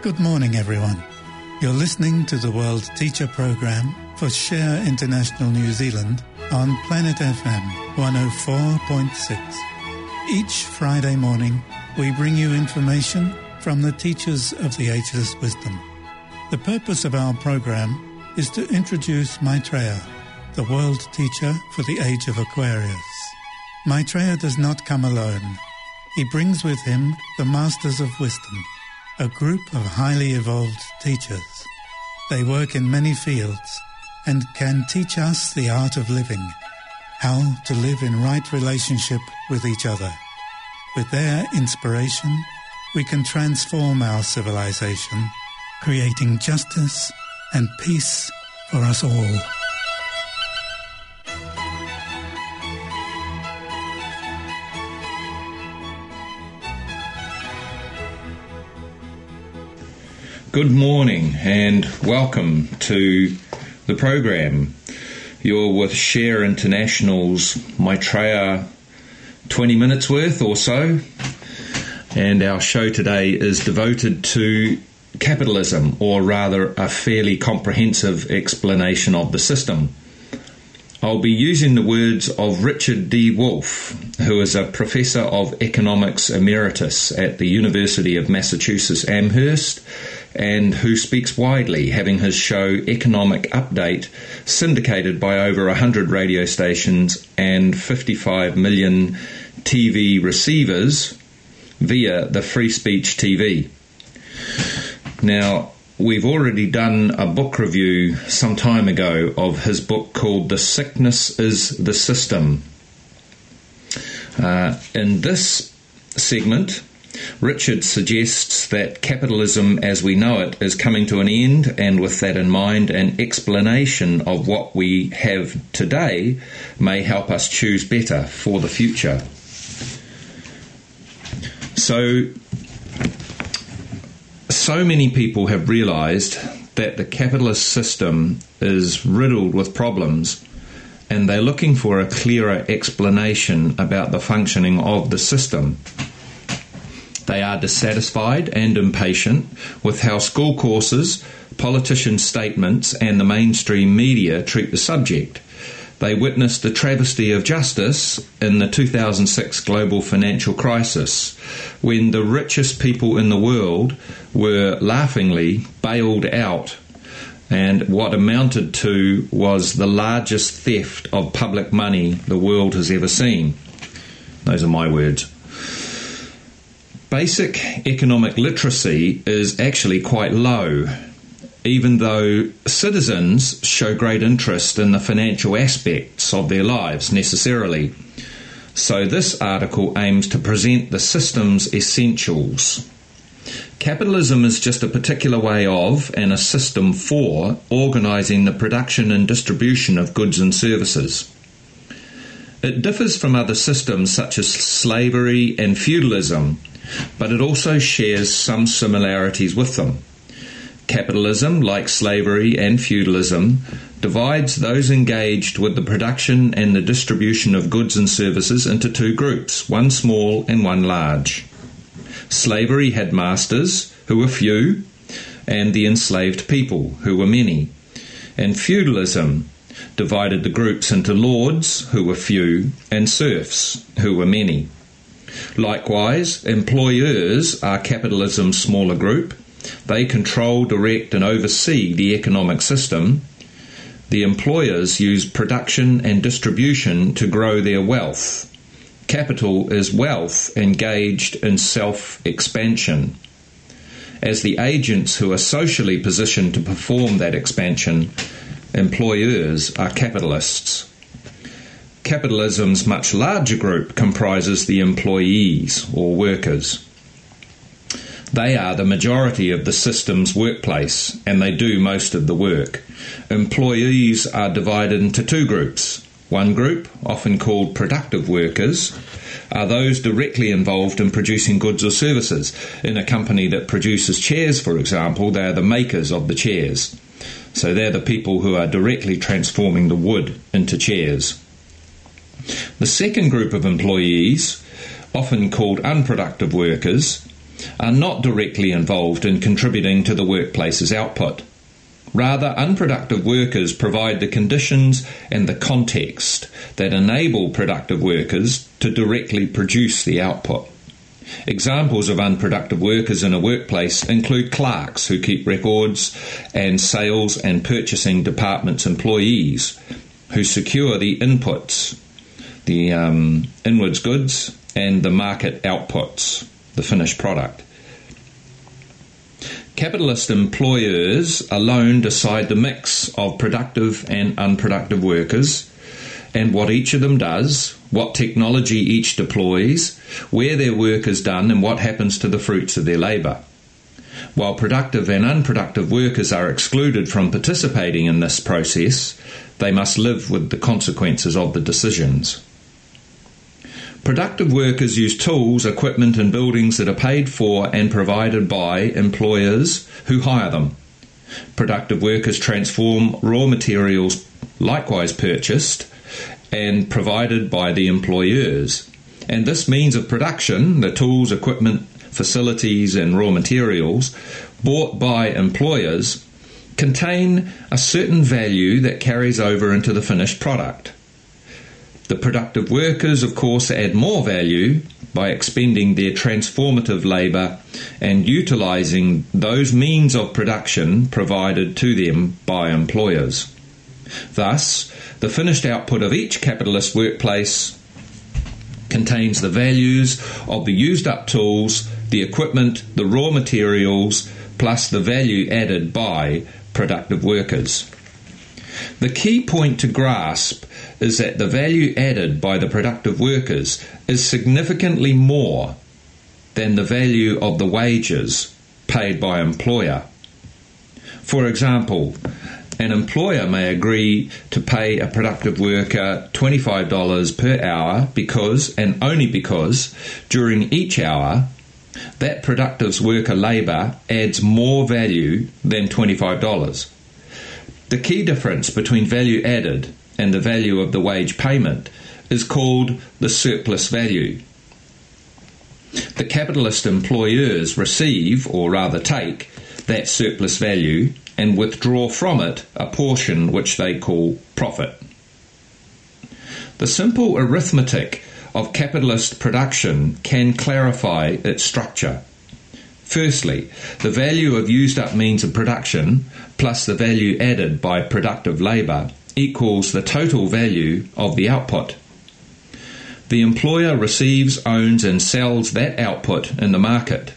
Good morning, everyone. You're listening to the World Teacher Program for Share International New Zealand on Planet FM 104.6. Each Friday morning, we bring you information from the teachers of the Ageless Wisdom. The purpose of our program is to introduce Maitreya, the world teacher for the age of Aquarius. Maitreya does not come alone. He brings with him the Masters of Wisdom, a group of highly evolved teachers. They work in many fields and can teach us the art of living, how to live in right relationship with each other. With their inspiration, we can transform our civilization, creating justice and peace for us all. Good morning and welcome to the program. You're with Share International's Maitreya 20 minutes worth or so, and our show today is devoted to capitalism, or rather a fairly comprehensive explanation of the system. I'll be using the words of Richard D. Wolff, who is a Professor of Economics Emeritus at the University of Massachusetts Amherst, and who speaks widely, having his show Economic Update syndicated by over 100 radio stations and 55 million TV receivers via the Free Speech TV. Now, we've already done a book review some time ago of his book called The Sickness is the System. In this segment, Richard suggests that capitalism as we know it is coming to an end, and with that in mind, an explanation of what we have today may help us choose better for the future. So many people have realised that the capitalist system is riddled with problems, and they're looking for a clearer explanation about the functioning of the system. They are dissatisfied and impatient with how school courses, politicians' statements, and the mainstream media treat the subject. They witnessed the travesty of justice in the 2006 global financial crisis, when the richest people in the world were laughingly bailed out, and what amounted to was the largest theft of public money the world has ever seen. Those are my words. Basic economic literacy is actually quite low, even though citizens show great interest in the financial aspects of their lives necessarily. So this article aims to present the system's essentials. Capitalism is just a particular way of, and a system for, organising the production and distribution of goods and services. It differs from other systems such as slavery and feudalism, but it also shares some similarities with them. Capitalism, like slavery and feudalism, divides those engaged with the production and the distribution of goods and services into two groups, one small and one large. Slavery had masters, who were few, and the enslaved people, who were many. And feudalism divided the groups into lords, who were few, and serfs, who were many. Likewise, employers are capitalism's smaller group. They control, direct, and oversee the economic system. The employers use production and distribution to grow their wealth. Capital is wealth engaged in self-expansion. As the agents who are socially positioned to perform that expansion, employers are capitalists. Capitalism's much larger group comprises the employees, or workers. They are the majority of the system's workplace, and they do most of the work. Employees are divided into two groups. One group, often called productive workers, are those directly involved in producing goods or services. In a company that produces chairs, for example, they are the makers of the chairs. So they're the people who are directly transforming the wood into chairs. The second group of employees, often called unproductive workers, are not directly involved in contributing to the workplace's output. Rather, unproductive workers provide the conditions and the context that enable productive workers to directly produce the output. Examples of unproductive workers in a workplace include clerks who keep records and sales and purchasing departments employees who secure the inputs, the inwards goods, and the market outputs, the finished product. Capitalist employers alone decide the mix of productive and unproductive workers and what each of them does, what technology each deploys, where their work is done, and what happens to the fruits of their labour. While productive and unproductive workers are excluded from participating in this process, they must live with the consequences of the decisions. Productive workers use tools, equipment and buildings that are paid for and provided by employers who hire them. Productive workers transform raw materials likewise purchased and provided by the employers. And this means of production, the tools, equipment, facilities and raw materials bought by employers, contain a certain value that carries over into the finished product. The productive workers, of course, add more value by expending their transformative labour and utilising those means of production provided to them by employers. Thus, the finished output of each capitalist workplace contains the values of the used-up tools, the equipment, the raw materials, plus the value added by productive workers. The key point to grasp is that the value added by the productive workers is significantly more than the value of the wages paid by employer. For example, an employer may agree to pay a productive worker $25 per hour because, and only because, during each hour, that productive worker labour adds more value than $25. The key difference between value added and the value of the wage payment is called the surplus value. The capitalist employers receive, or rather take, that surplus value and withdraw from it a portion which they call profit. The simple arithmetic of capitalist production can clarify its structure. Firstly, the value of used-up means of production plus the value added by productive labour equals the total value of the output. The employer receives, owns and sells that output in the market.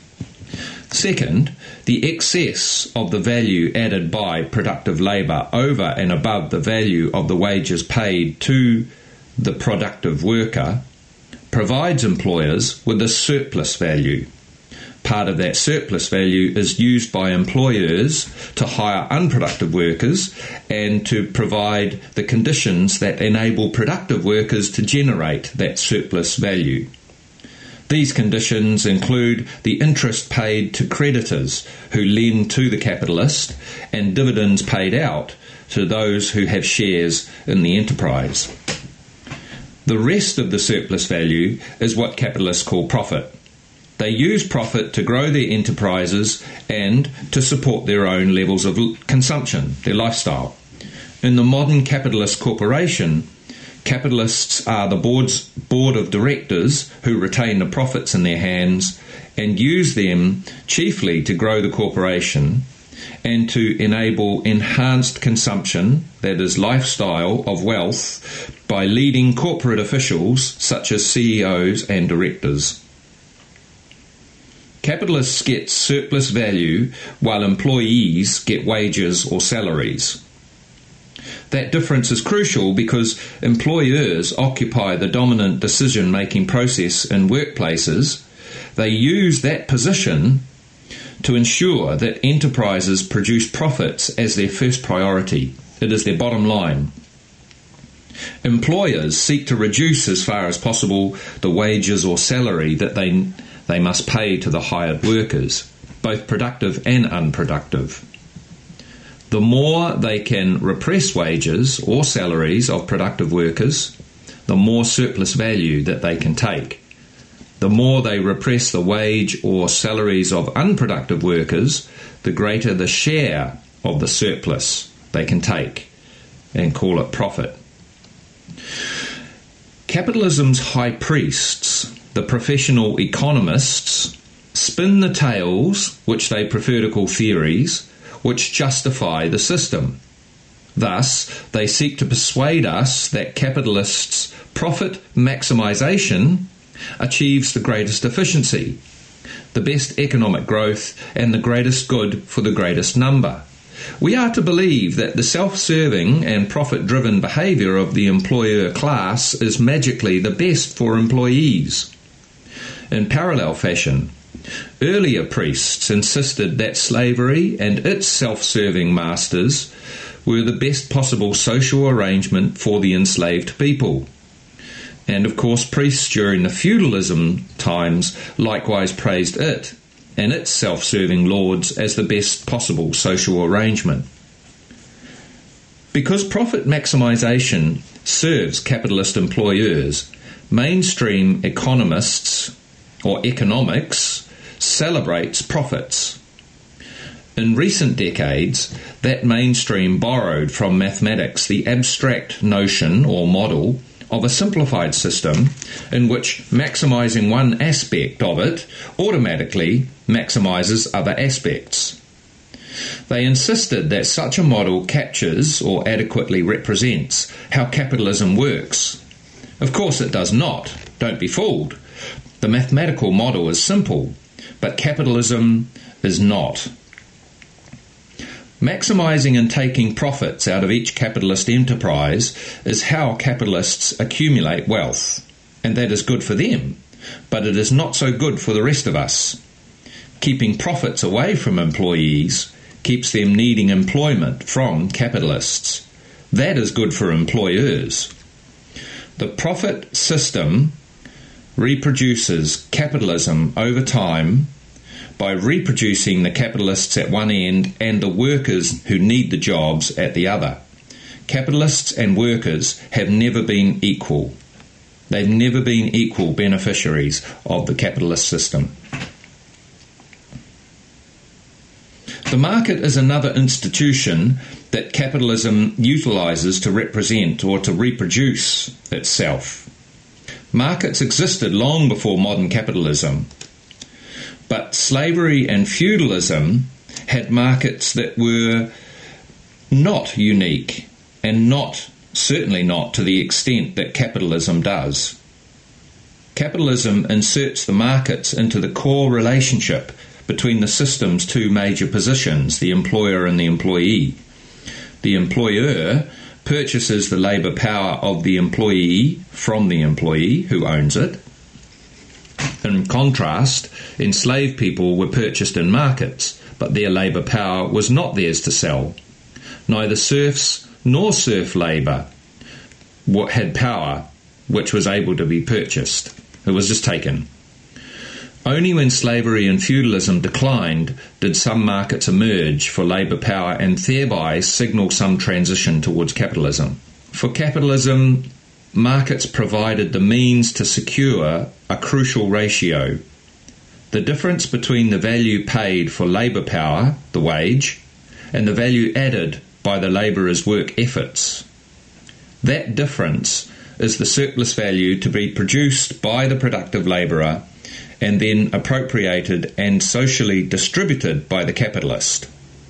Second, the excess of the value added by productive labour over and above the value of the wages paid to the productive worker provides employers with a surplus value. Part of that surplus value is used by employers to hire unproductive workers and to provide the conditions that enable productive workers to generate that surplus value. These conditions include the interest paid to creditors who lend to the capitalist and dividends paid out to those who have shares in the enterprise. The rest of the surplus value is what capitalists call profit. They use profit to grow their enterprises and to support their own levels of consumption, their lifestyle. In the modern capitalist corporation, capitalists are the board of directors who retain the profits in their hands and use them chiefly to grow the corporation and to enable enhanced consumption, that is, lifestyle of wealth, by leading corporate officials such as CEOs and directors. Capitalists get surplus value while employees get wages or salaries. That difference is crucial because employers occupy the dominant decision-making process in workplaces. They use that position to ensure that enterprises produce profits as their first priority. It is their bottom line. Employers seek to reduce as far as possible the wages or salary that they must pay to the hired workers, both productive and unproductive. The more they can repress wages or salaries of productive workers, the more surplus value that they can take. The more they repress the wage or salaries of unproductive workers, the greater the share of the surplus they can take and call it profit. Capitalism's high priests, the professional economists, spin the tales, which they prefer to call theories, which justify the system. Thus, they seek to persuade us that capitalists' profit maximisation achieves the greatest efficiency, the best economic growth, and the greatest good for the greatest number. We are to believe that the self-serving and profit-driven behaviour of the employer class is magically the best for employees. In parallel fashion, earlier priests insisted that slavery and its self-serving masters were the best possible social arrangement for the enslaved people. And of course, priests during the feudalism times likewise praised it and its self-serving lords as the best possible social arrangement. Because profit maximisation serves capitalist employers, mainstream economists or economics celebrates profits. In recent decades, that mainstream borrowed from mathematics the abstract notion or model of a simplified system in which maximising one aspect of it automatically maximises other aspects. They insisted that such a model captures or adequately represents how capitalism works. Of course it does not. Don't be fooled. The mathematical model is simple, but capitalism is not. Maximising and taking profits out of each capitalist enterprise is how capitalists accumulate wealth, and that is good for them, but it is not so good for the rest of us. Keeping profits away from employees keeps them needing employment from capitalists. That is good for employers. The profit system reproduces capitalism over time by reproducing the capitalists at one end and the workers who need the jobs at the other. Capitalists and workers have never been equal. They've never been equal beneficiaries of the capitalist system. The market is another institution that capitalism utilises to represent or to reproduce itself. Markets existed long before modern capitalism, but slavery and feudalism had markets that were not unique and certainly not to the extent that capitalism does. Capitalism inserts the markets into the core relationship between the system's two major positions, the employer and the employee. The employer purchases the labour power of the employee from the employee who owns it. In contrast, enslaved people were purchased in markets, but their labour power was not theirs to sell. Neither serfs nor serf labour had power which was able to be purchased. It was just taken. Only when slavery and feudalism declined did some markets emerge for labour power and thereby signal some transition towards capitalism. For capitalism, markets provided the means to secure a crucial ratio: the difference between the value paid for labour power, the wage, and the value added by the labourer's work efforts. That difference is the surplus value to be produced by the productive labourer and then appropriated and socially distributed by the capitalist.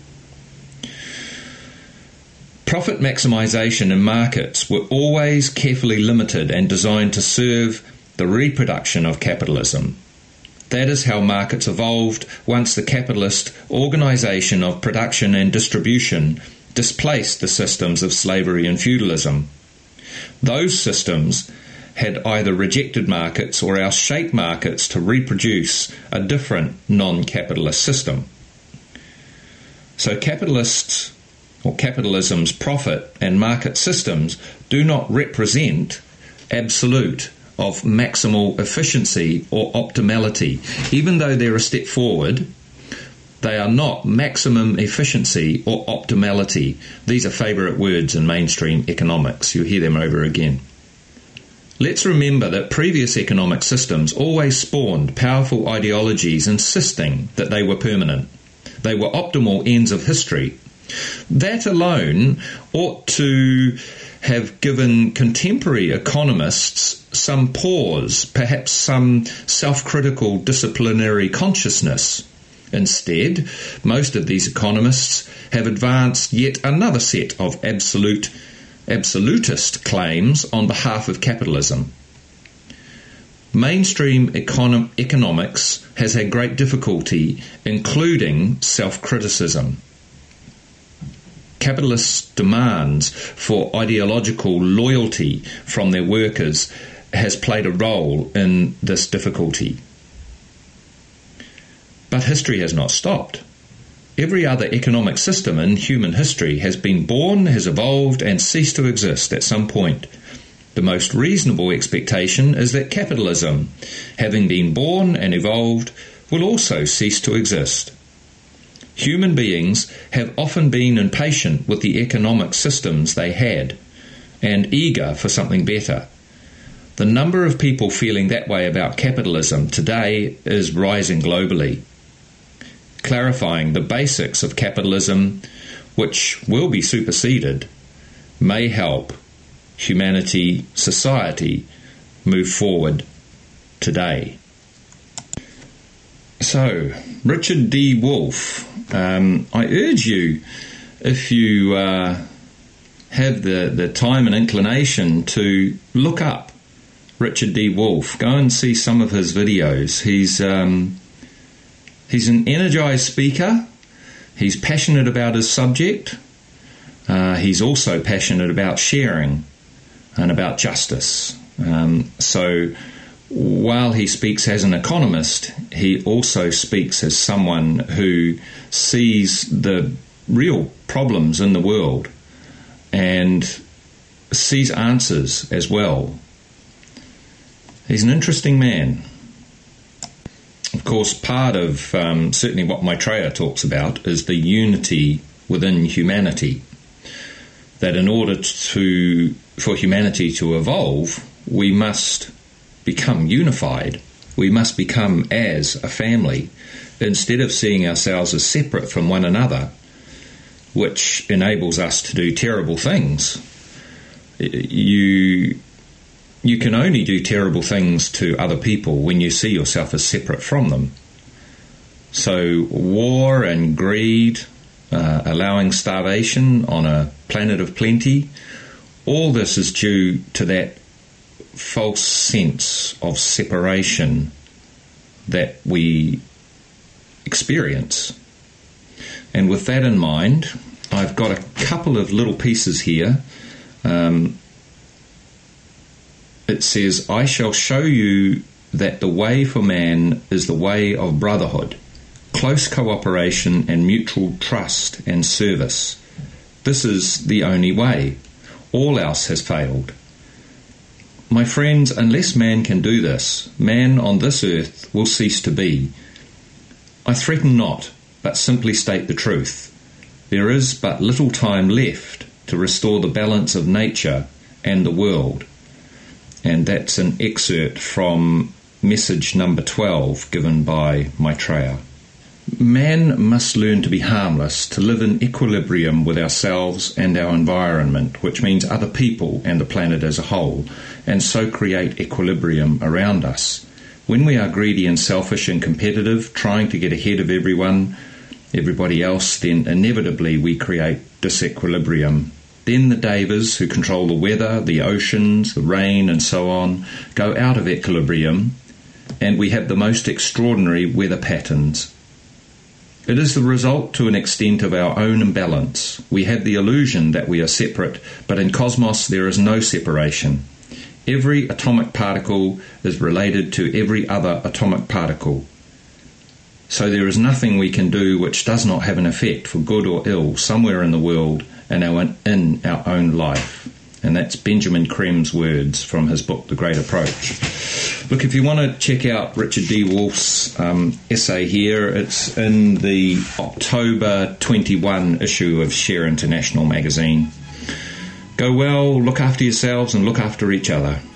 Profit maximisation in markets were always carefully limited and designed to serve the reproduction of capitalism. That is how markets evolved once the capitalist organisation of production and distribution displaced the systems of slavery and feudalism. Those systems had either rejected markets or else shaped markets to reproduce a different non-capitalist system. So capitalists or capitalism's profit and market systems do not represent absolute of maximal efficiency or optimality. Even though they're a step forward, they are not maximum efficiency or optimality. These are favourite words in mainstream economics. You'll hear them over again. Let's remember that previous economic systems always spawned powerful ideologies insisting that they were permanent. They were optimal ends of history. That alone ought to have given contemporary economists some pause, perhaps some self-critical disciplinary consciousness. Instead, most of these economists have advanced yet another set of absolutist claims on behalf of capitalism. Mainstream economics has had great difficulty including self-criticism. Capitalist demands for ideological loyalty from their workers has played a role in this difficulty. But history has not stopped. Every other economic system in human history has been born, has evolved, and ceased to exist at some point. The most reasonable expectation is that capitalism, having been born and evolved, will also cease to exist. Human beings have often been impatient with the economic systems they had, and eager for something better. The number of people feeling that way about capitalism today is rising globally. Clarifying the basics of capitalism, which will be superseded, may help humanity, society, move forward today. So, Richard D. Wolff, I urge you, if you have the time and inclination, to look up Richard D. Wolff. Go and see some of his videos. He's an energized speaker. He's passionate about his subject. He's also passionate about sharing and about justice. So while he speaks as an economist, he also speaks as someone who sees the real problems in the world and sees answers as well. He's an interesting man. Of course, part of certainly what Maitreya talks about is the unity within humanity. That in order for humanity to evolve, we must become unified. We must become as a family, instead of seeing ourselves as separate from one another, which enables us to do terrible things. You can only do terrible things to other people when you see yourself as separate from them. So war and greed, allowing starvation on a planet of plenty, all this is due to that false sense of separation that we experience. And with that in mind, I've got a couple of little pieces here. It says, "I shall show you that the way for man is the way of brotherhood, close cooperation and mutual trust and service. This is the only way. All else has failed. My friends, unless man can do this, man on this earth will cease to be. I threaten not, but simply state the truth. There is but little time left to restore the balance of nature and the world." And that's an excerpt from message number 12 given by Maitreya. Man must learn to be harmless, to live in equilibrium with ourselves and our environment, which means other people and the planet as a whole, and so create equilibrium around us. When we are greedy and selfish and competitive, trying to get ahead of everybody else, then inevitably we create disequilibrium. Then the devas, who control the weather, the oceans, the rain, and so on, go out of equilibrium, and we have the most extraordinary weather patterns. It is the result, to an extent, of our own imbalance. We have the illusion that we are separate, but in cosmos there is no separation. Every atomic particle is related to every other atomic particle. So there is nothing we can do which does not have an effect, for good or ill, somewhere in the world and in our own life. And that's Benjamin Krem's words from his book, The Great Approach. Look, if you want to check out Richard D. Wolff's essay here, it's in the October 21 issue of Share International magazine. Go well, look after yourselves and look after each other.